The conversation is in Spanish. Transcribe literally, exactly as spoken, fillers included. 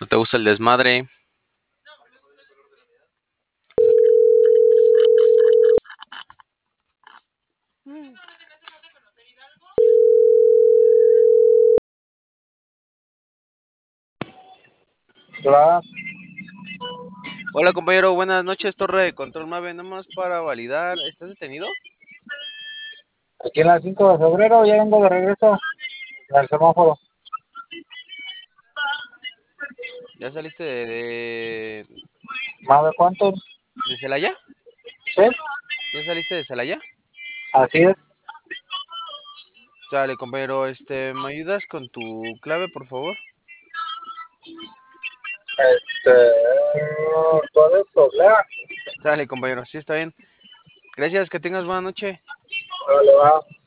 ¿No te gusta el desmadre? Hola, Hola compañero, buenas noches, Torre de Control nueve, nomás para validar, ¿estás detenido? aquí en la cinco de febrero, ya vengo de regreso en el semáforo. ¿Ya saliste de, de, ¿Más de cuánto? de Celaya? Sí, ¿Ya saliste de Celaya? así es. Sale compañero, este, ¿me ayudas con tu clave, por favor? Este, ¿cuál es el problema? Sale compañero, sí está bien. Gracias, que tengas buena noche. Vale, va.